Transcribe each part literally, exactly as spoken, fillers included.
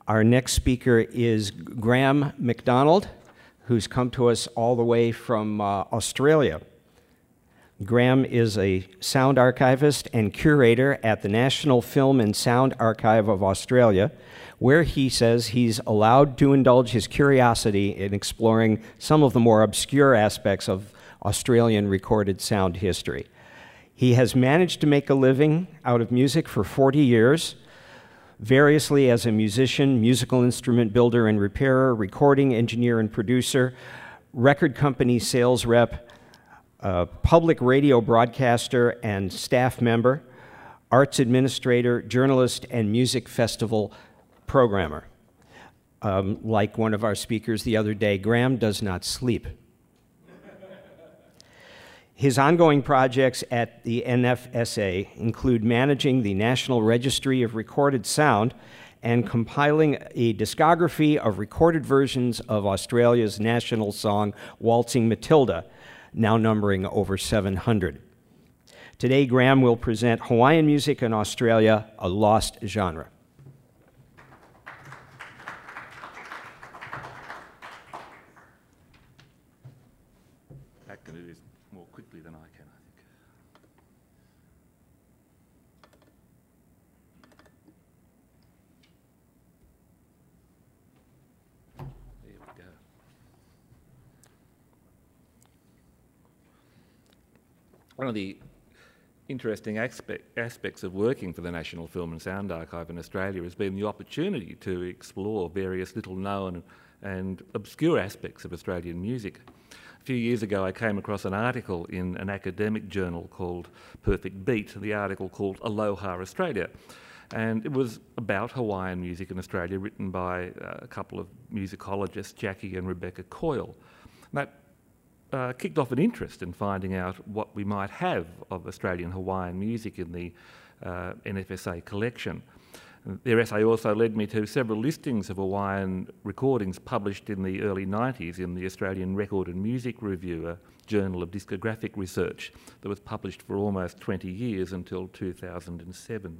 Our next speaker is Graham McDonald, who's come to us all the way from uh, Australia. Graham is a sound archivist and curator at the National Film and Sound Archive of Australia, where he says he's allowed to indulge his curiosity in exploring some of the more obscure aspects of Australian recorded sound history. He has managed to make a living out of music for forty years, variously as a musician, musical instrument builder and repairer, recording engineer and producer, record company sales rep, uh, public radio broadcaster and staff member, arts administrator, journalist, and music festival programmer. Um, like one of our speakers the other day, Graham does not sleep. His ongoing projects at the N F S A include managing the National Registry of Recorded Sound and compiling a discography of recorded versions of Australia's national song, Waltzing Matilda, now numbering over seven hundred. Today, Graham will present Hawaiian Music in Australia, a Lost Genre. That can do this more quickly than I can, I think. There we go. One of the interesting aspect, aspects of working for the National Film and Sound Archive in Australia has been the opportunity to explore various little known and obscure aspects of Australian music. A few years ago I came across an article in an academic journal called Perfect Beat, the article called Aloha Australia, and it was about Hawaiian music in Australia, written by uh, a couple of musicologists, Jackie and Rebecca Coyle. That Uh, kicked off an interest in finding out what we might have of Australian Hawaiian music in the uh, N F S A collection. Their essay also led me to several listings of Hawaiian recordings published in the early nineties in the Australian Record and Music Review, a journal of discographic research that was published for almost twenty years until two thousand seven.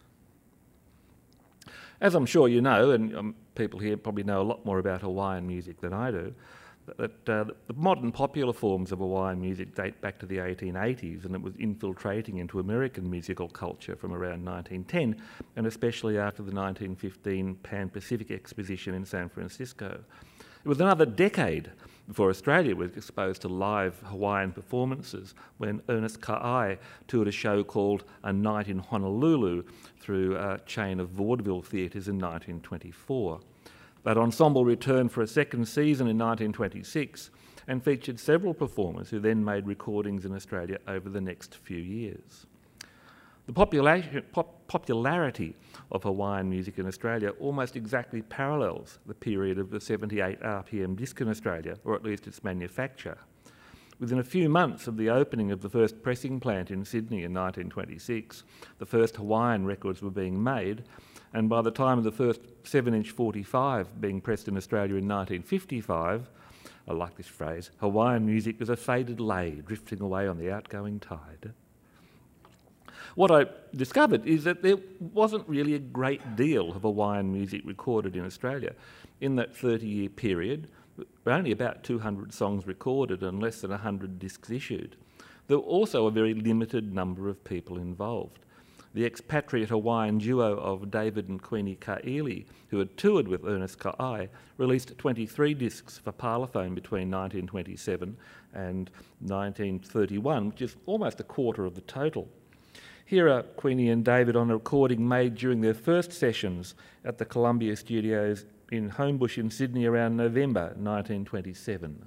As I'm sure you know, and um, people here probably know a lot more about Hawaiian music than I do, that uh, the modern popular forms of Hawaiian music date back to the eighteen eighties, and it was infiltrating into American musical culture from around nineteen ten, and especially after the nineteen fifteen Pan-Pacific Exposition in San Francisco. It was another decade before Australia was exposed to live Hawaiian performances when Ernest Ka'ai toured a show called A Night in Honolulu through a chain of vaudeville theatres in nineteen twenty-four. That ensemble returned for a second season in nineteen twenty-six and featured several performers who then made recordings in Australia over the next few years. The popula- pop- popularity of Hawaiian music in Australia almost exactly parallels the period of the seventy-eight R P M disc in Australia, or at least its manufacture. Within a few months of the opening of the first pressing plant in Sydney in nineteen twenty-six, the first Hawaiian records were being made, and by the time of the first seven inch forty-five being pressed in Australia in nineteen fifty-five, I like this phrase, Hawaiian music was a faded lay drifting away on the outgoing tide. What I discovered is that there wasn't really a great deal of Hawaiian music recorded in Australia. In that thirty-year period, only about two hundred songs recorded and less than one hundred discs issued. There were also a very limited number of people involved. The expatriate Hawaiian duo of David and Queenie Ka'ili, who had toured with Ernest Ka'ai, released twenty-three discs for Parlophone between nineteen twenty-seven and nineteen thirty-one, which is almost a quarter of the total. Here are Queenie and David on a recording made during their first sessions at the Columbia Studios in Homebush in Sydney around November nineteen twenty-seven.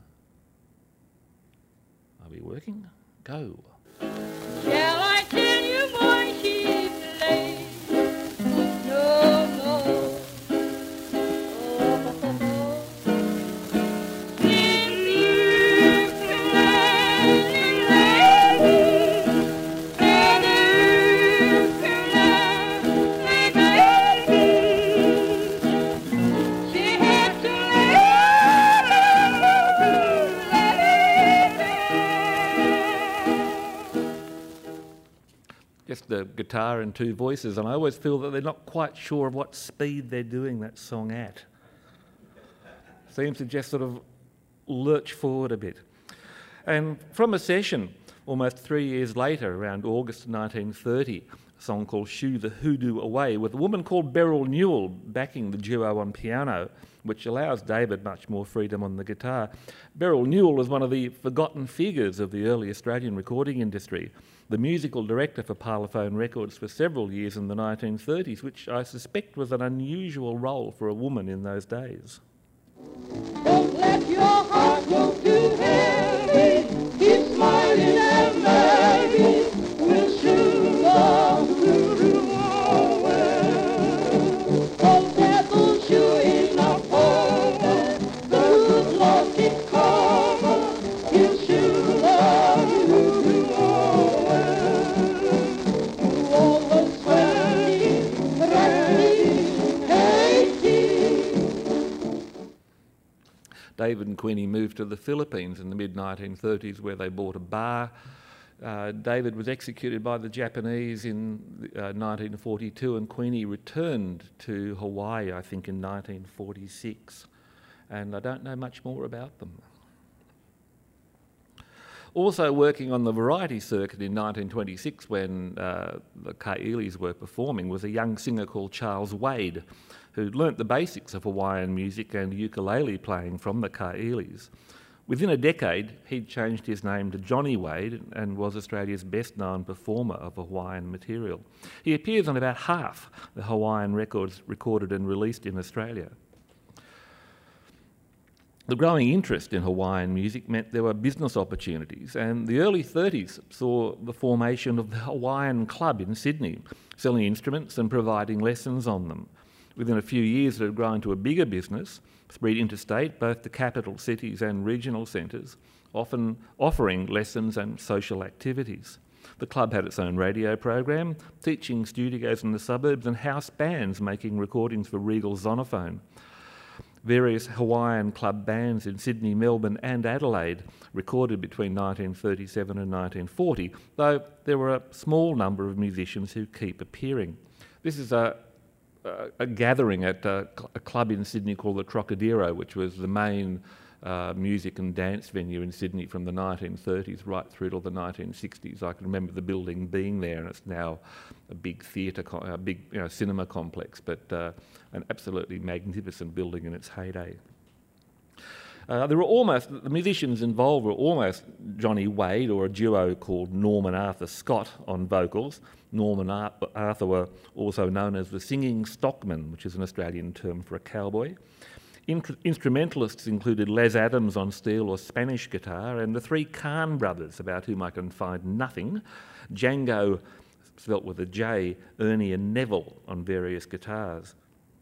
Are we working? Go. Shall I tell you, boy, she's late? No, no. Oh, oh, oh. If you can lady, better can lady. She had to Just a a guitar and two voices, and I always feel that they're not quite sure of what speed they're doing that song at. Seems to just sort of lurch forward a bit. And from a session almost three years later, around August nineteen thirty, a song called Shoo the Hoodoo Away, with a woman called Beryl Newell backing the duo on piano, which allows David much more freedom on the guitar. Beryl Newell was one of the forgotten figures of the early Australian recording industry, the musical director for Parlophone Records for several years in the nineteen thirties, which I suspect was an unusual role for a woman in those days. Don't let your heart go too heavy. Keep smiling and merry. We'll shoo the hoodoo away. Oh, devil shooing up over. The good Lord keeps cover. He'll shoo the hoodoo away. All the sweaty, rattling, hasty. David and Queenie moved to the Philippines in the mid nineteen thirties, where they bought a bar. Uh, David was executed by the Japanese in uh, nineteen forty-two, and Queenie returned to Hawaii, I think, in nineteen forty-six. And I don't know much more about them. Also working on the variety circuit in nineteen twenty-six, when uh, the Ka'ilis were performing, was a young singer called Charles Wade, who learnt the basics of Hawaiian music and ukulele playing from the Ka'ilis. Within a decade, he'd changed his name to Johnny Wade and was Australia's best-known performer of Hawaiian material. He appears on about half the Hawaiian records recorded and released in Australia. The growing interest in Hawaiian music meant there were business opportunities, and the early thirties saw the formation of the Hawaiian Club in Sydney, selling instruments and providing lessons on them. Within a few years, it had grown to a bigger business, spread interstate, both to capital cities and regional centres, often offering lessons and social activities. The club had its own radio program, teaching studios in the suburbs, and house bands making recordings for Regal Zonophone. Various Hawaiian club bands in Sydney, Melbourne and Adelaide recorded between nineteen thirty-seven and nineteen forty, though there were a small number of musicians who keep appearing. This is a Uh, a gathering at uh, a club in Sydney called the Trocadero, which was the main uh, music and dance venue in Sydney from the nineteen thirties right through to the nineteen sixties. I can remember the building being there, and it's now a big theatre, co- a big you know, cinema complex, but uh, an absolutely magnificent building in its heyday. Uh, there were almost, the musicians involved were almost Johnny Wade, or a duo called Norman Arthur Scott on vocals. Norman Ar- Arthur were also known as the Singing Stockman, which is an Australian term for a cowboy. In- instrumentalists included Les Adams on steel or Spanish guitar, and the three Kahn brothers, about whom I can find nothing, Django, spelt with a J, Ernie and Neville on various guitars.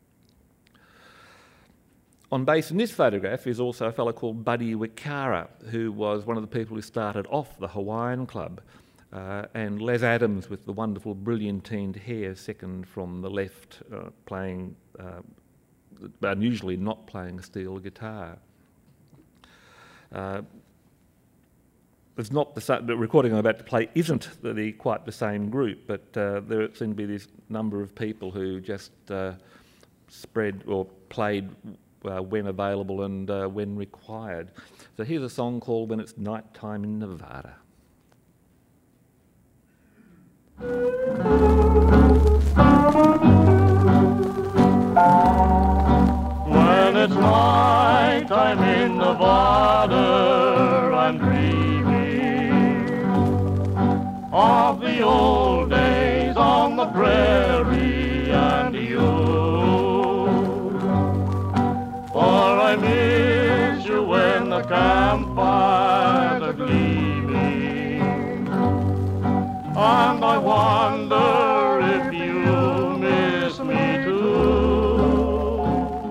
On bass in this photograph is also a fellow called Buddy Wikara, who was one of the people who started off the Hawaiian Club, uh, and Les Adams with the wonderful brilliantined hair, second from the left, uh, playing, uh, unusually not playing a steel guitar. Uh, it's not the, the recording I'm about to play isn't the, the, quite the same group, but uh, there seem to be this number of people who just uh, spread or played Uh, when available and uh, when required. So here's a song called When It's Nighttime in Nevada. When it's nighttime in Nevada, I'm dreaming of the old days on the prairie and you. For I miss you when the campfires are gleaming, and I wonder if you miss me too.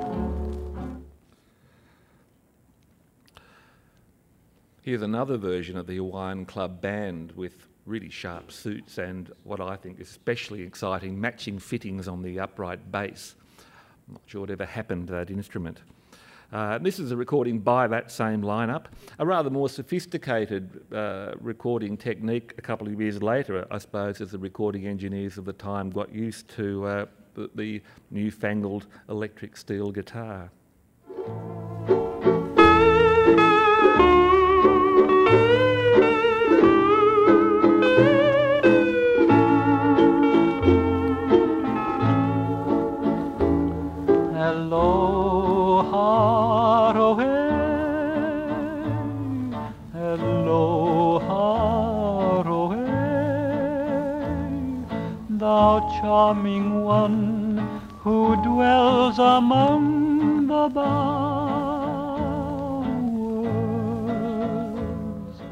Here's another version of the Hawaiian Club band with really sharp suits and what I think is especially exciting, matching fittings on the upright bass. I'm not sure what ever happened to that instrument. Uh, this is a recording by that same lineup, a rather more sophisticated uh, recording technique a couple of years later, I suppose, as the recording engineers of the time got used to uh, the, the newfangled electric steel guitar. Hello, Haroe, hello, Haroe, thou charming one who dwells among the bowers.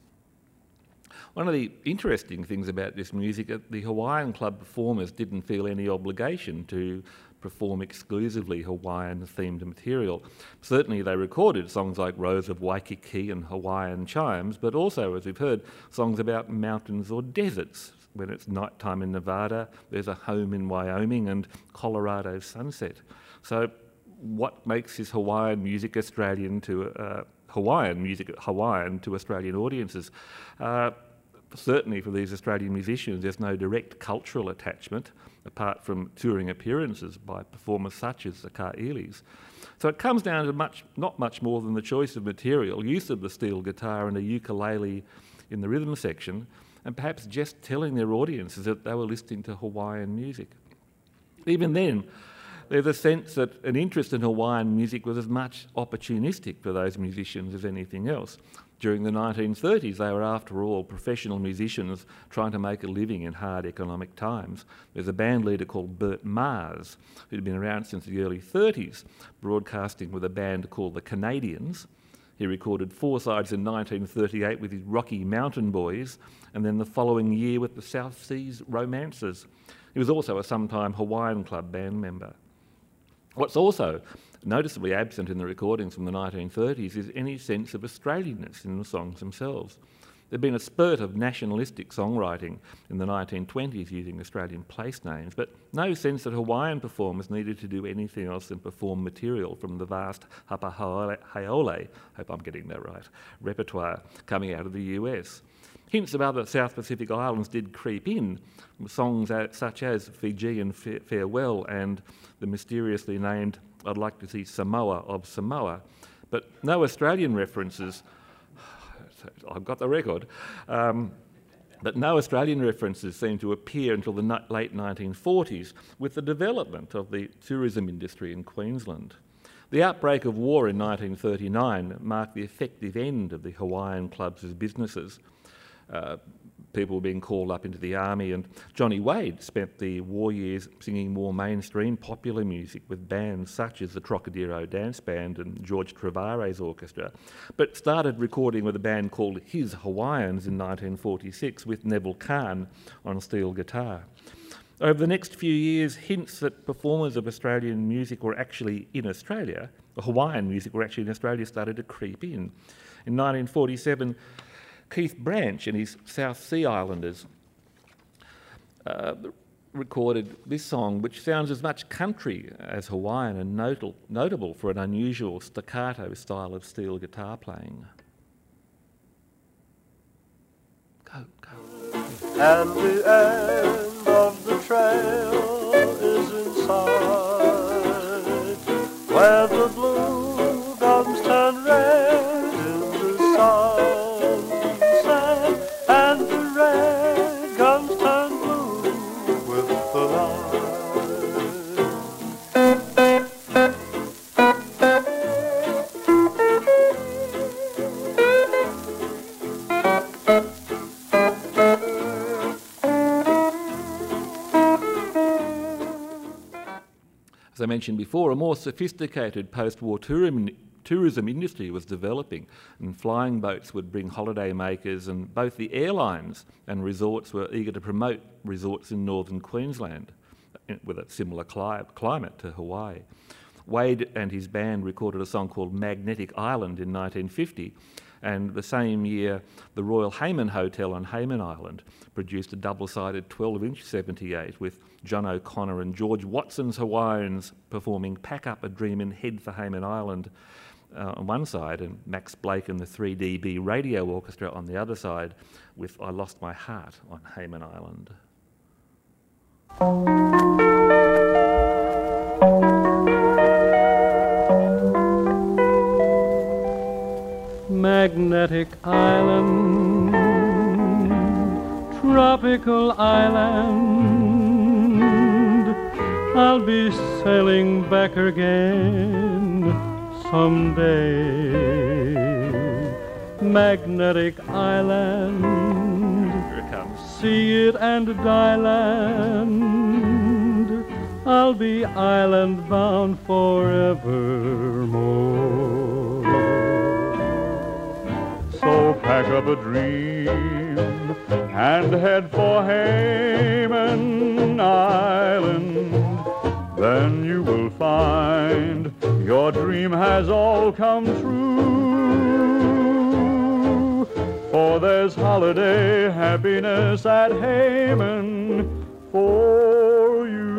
One of the interesting things about this music, uh, the Hawaiian Club performers didn't feel any obligation to perform exclusively Hawaiian-themed material. Certainly they recorded songs like Rose of Waikiki and Hawaiian Chimes, but also, as we've heard, songs about mountains or deserts. When it's nighttime in Nevada, there's a home in Wyoming and Colorado sunset. So what makes this Hawaiian music Australian to uh, Hawaiian music Hawaiian to Australian audiences? Uh, certainly for these Australian musicians, there's no direct cultural attachment apart from touring appearances by performers such as the Ka'elis. So it comes down to much, not much more than the choice of material, use of the steel guitar and a ukulele in the rhythm section, and perhaps just telling their audiences that they were listening to Hawaiian music. Even then, there's a sense that an interest in Hawaiian music was as much opportunistic for those musicians as anything else. During the nineteen thirties, they were, after all, professional musicians trying to make a living in hard economic times. There's a band leader called Bert Mars, who'd been around since the early thirties, broadcasting with a band called the Canadians. He recorded four sides in nineteen thirty-eight with his Rocky Mountain Boys, and then the following year with the South Seas Romancers. He was also a sometime Hawaiian Club band member. What's also noticeably absent in the recordings from the nineteen thirties is any sense of Australianness in the songs themselves. There'd been a spurt of nationalistic songwriting in the nineteen twenties using Australian place names, but no sense that Hawaiian performers needed to do anything else than perform material from the vast Hapa Haole, hope I'm getting that right, repertoire coming out of the U S. Hints of other South Pacific islands did creep in, songs such as Fijian Farewell and the mysteriously named I'd Like to See Samoa of Samoa, but no Australian references. I've got the record. Um, but no Australian references seem to appear until the late nineteen forties with the development of the tourism industry in Queensland. The outbreak of war in nineteen thirty-nine marked the effective end of the Hawaiian clubs as businesses. Uh, people were being called up into the army, and Johnny Wade spent the war years singing more mainstream popular music with bands such as the Trocadero Dance Band and George Travare's orchestra, but started recording with a band called His Hawaiians in nineteen forty-six with Neville Kahn on steel guitar. Over the next few years, hints that performers of Australian music were actually in Australia, or Hawaiian music were actually in Australia, started to creep in. In nineteen forty-seven, Keith Branch and his South Sea Islanders uh, recorded this song, which sounds as much country as Hawaiian and notable, notable for an unusual staccato style of steel guitar playing. Go, go. And the end of the trail is in sight, where the blue gums turn red in the sunset, and the red gums turn blue with the light. As I mentioned before, a more sophisticated post-war tourism, tourism industry was developing, and flying boats would bring holiday makers, and both the airlines and resorts were eager to promote resorts in northern Queensland with a similar cli- climate to Hawaii. Wade and his band recorded a song called Magnetic Island in nineteen fifty, And the same year, the Royal Hayman Hotel on Hayman Island produced a double-sided twelve inch seventy-eight with John O'Connor and George Watson's Hawaiians performing Pack Up a Dream and Head for Hayman Island uh, on one side, and Max Blake and the three D B Radio Orchestra on the other side with I Lost My Heart on Hayman Island. Magnetic island, tropical island, I'll be sailing back again someday. Magnetic island, Here it comes. see it and die land, I'll be island bound forevermore. So pack up a dream and head for Hayman Island. Then you will find your dream has all come true. For there's holiday happiness at Hayman for you.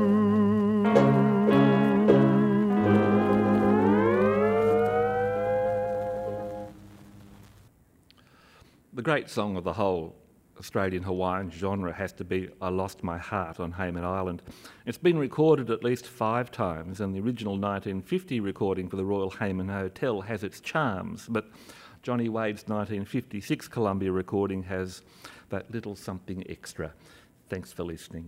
The great song of the whole Australian Hawaiian genre has to be I Lost My Heart on Hayman Island. It's been recorded at least five times, and the original nineteen fifty recording for the Royal Hayman Hotel has its charms, but Johnny Wade's nineteen fifty-six Columbia recording has that little something extra. Thanks for listening.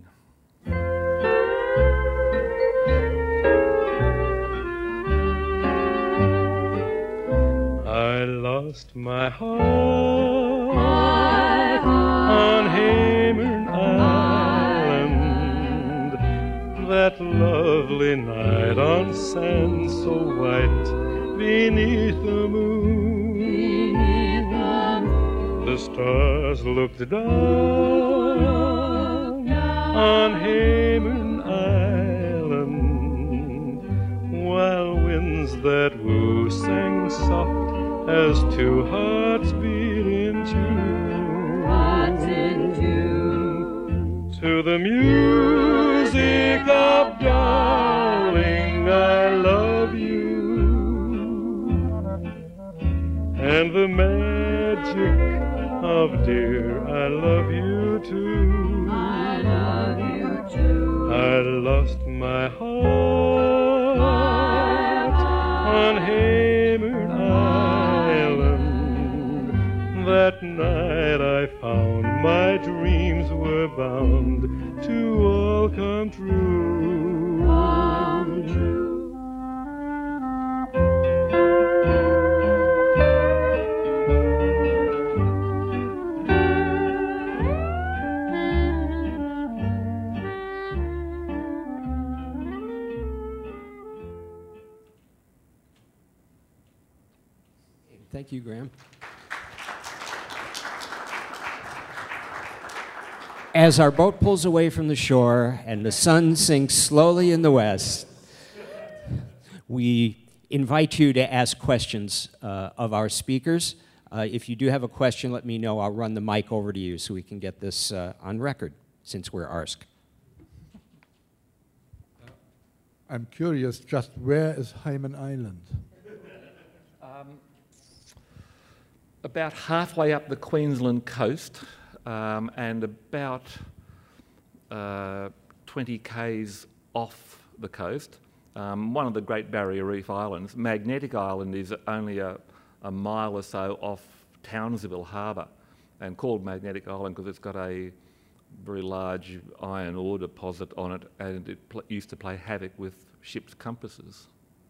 I lost my heart on Hayman Island, that lovely night on sand so white beneath the moon. The stars looked down on Hayman Island, while winds that woo sang soft as two hearts beat in tune. Hearts in tune. To the music of Darling, I Love You, and the magic of Dear, I Love You Too. I love you too. I lost my heart on Hayman Island. That night I found my dreams were bound to all come true. Come true. Thank you, Graham. As our boat pulls away from the shore and the sun sinks slowly in the west, we invite you to ask questions uh, of our speakers. Uh, if you do have a question, let me know. I'll run the mic over to you so we can get this uh, on record, since we're A R S C. I'm curious, just where is Hayman Island? Um, about halfway up the Queensland coast, um, and about uh, twenty kays off the coast. Um, one of the Great Barrier Reef islands. Magnetic Island is only a, a mile or so off Townsville Harbour, and called Magnetic Island because it's got a very large iron ore deposit on it, and it pl- used to play havoc with ships' compasses.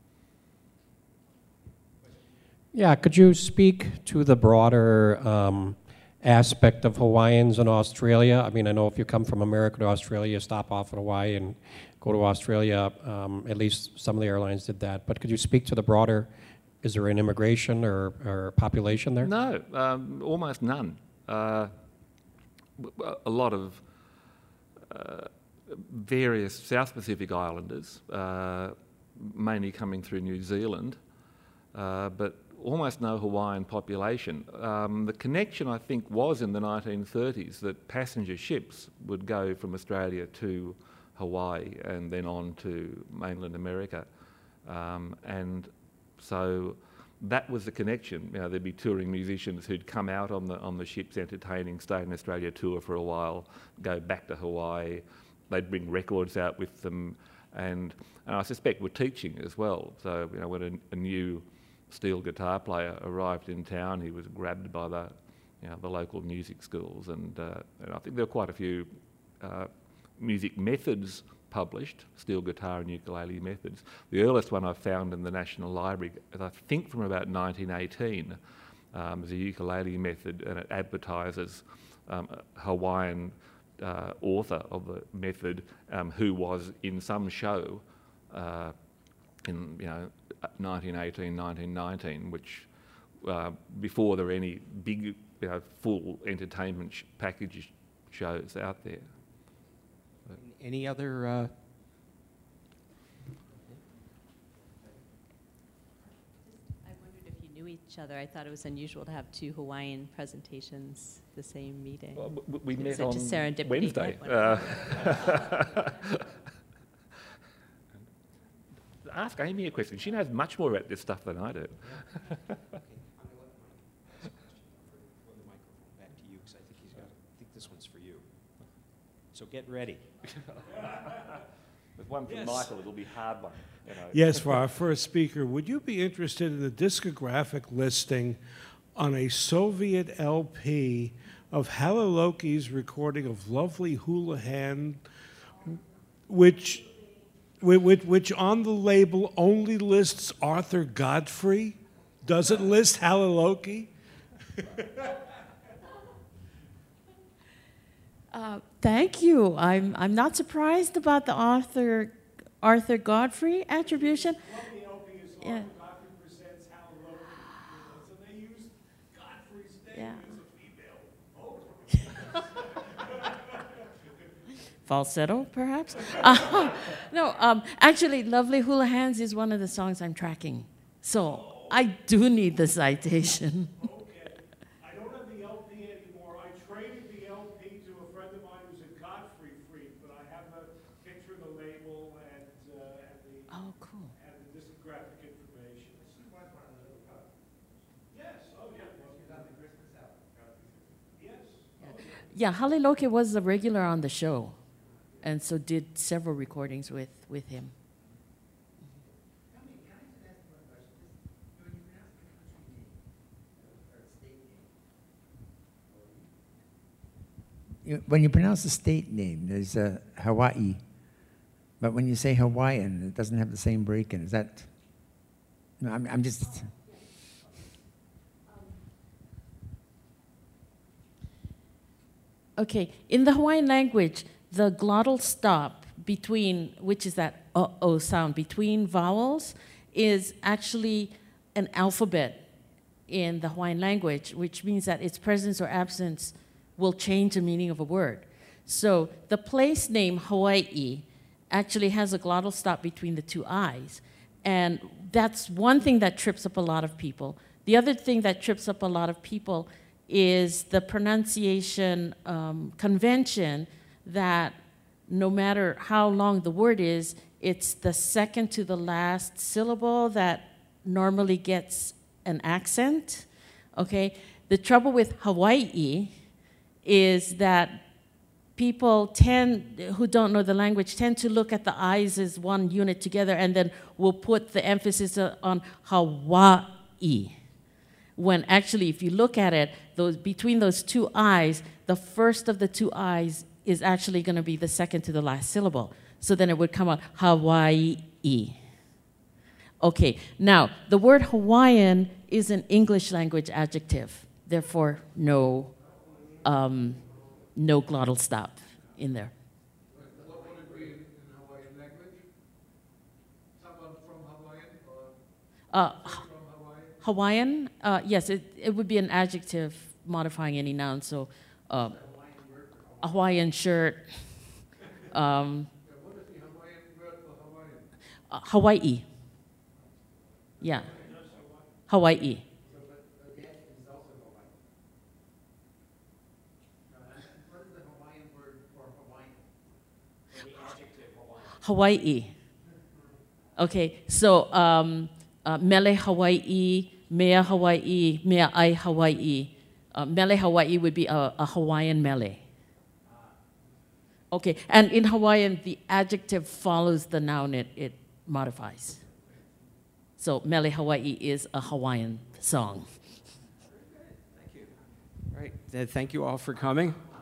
Yeah, could you speak to the broader um, aspect of Hawaiians in Australia? I mean, I know if you come from America to Australia, you stop off at Hawaii and go to Australia. Um, at least some of the airlines did that. But could you speak to the broader, is there an immigration or, or population there? No, um, almost none. Uh, w- a lot of uh, various South Pacific islanders, uh, mainly coming through New Zealand, uh, but almost no Hawaiian population. Um, the connection, I think, was in the nineteen thirties that passenger ships would go from Australia to Hawaii and then on to mainland America. Um, and so that was the connection. You know, there'd be touring musicians who'd come out on the on the ships entertaining, stay in Australia, tour for a while, go back to Hawaii. They'd bring records out with them, and, and I suspect were teaching as well. So, you know, when a, a new steel guitar player arrived in town, he was grabbed by the, you know, the local music schools, and, uh, and I think there were quite a few uh, music methods published, steel guitar and ukulele methods. The earliest one I found in the National Library, I think from about nineteen eighteen, um, is a ukulele method, and it advertises um, a Hawaiian uh, author of the method um, who was in some show uh, in, you know, nineteen eighteen, nineteen nineteen, which uh, before there were any big, you know, full entertainment sh package shows out there. Any other? Uh... I wondered if you knew each other. I thought it was unusual to have two Hawaiian presentations the same meeting. Well, we It's met such on a serendipity. Wednesday. What- Uh, ask Amy a question. She knows much more about this stuff than I do. Okay, I'm going to let Mike ask a question for the microphone back to you, because I think he's got. I think this one's for you. So get ready. With one from Yes. Michael, it'll be a hard one. You know. Yes, for our first speaker, would you be interested in the discographic listing on a Soviet L P of Halaloki's recording of Lovely Houlihan, which, which, which on the label only lists Arthur Godfrey? Does it list Halaloki? Uh, thank you. I'm I'm not surprised about the Arthur Arthur Godfrey attribution. Yeah. Godfrey presents Halaloki, so they used Godfrey's name Yeah. as a female. Falsetto, perhaps. Uh, no, um, actually, "Lovely Houlihan's" is one of the songs I'm tracking, so I do need the citation. I don't have the L P anymore. I traded the L P to a friend of mine who's a Godfrey freak, but I have the picture of the label and, uh, and the Oh, cool. and the discographic information. Yes. Oh, yeah. Yes. Yeah, Haliloke was a regular on the show, and so did several recordings with with him. You- When you pronounce the state name, there's uh, Hawaii, but when you say Hawaiian, it doesn't have the same break in. Is that? No, I'm, I'm just. Okay, in the Hawaiian language, the glottal stop between, which is that uh-oh sound between vowels, is actually an alphabet in the Hawaiian language, which means that its presence or absence will change the meaning of a word. So the place name Hawaii actually has a glottal stop between the two I's. And that's one thing that trips up a lot of people. The other thing that trips up a lot of people is the pronunciation um, convention that no matter how long the word is, it's the second to the last syllable that normally gets an accent, okay? The trouble with Hawaii is that people tend, who don't know the language, tend to look at the I's as one unit together and then will put the emphasis on Hawaii. When actually, if you look at it, those, between those two I's, the first of the two I's is actually going to be the second to the last syllable. So then it would come out Hawaii. Okay, now, the word Hawaiian is an English language adjective. Therefore, no, um, no glottal stop in there. What would it be in Hawaiian language? Someone from Hawaiian or Uh, from Hawaii? Hawaiian, uh, yes, it, it would be an adjective modifying any noun. So, uh, a Hawaiian shirt, um, Yeah, what is the Hawaiian word for Hawaiian? uh, Hawaii. Yeah, Hawaii. Hawaii. Okay, so um, uh, Mele Hawaii, Mea Hawaii, Mea Ai Hawaii. Uh, Mele Hawaii would be a, a Hawaiian mele. Okay, and in Hawaiian, the adjective follows the noun it, it modifies. So Mele Hawaii is a Hawaiian song. All right, th- thank you all for coming.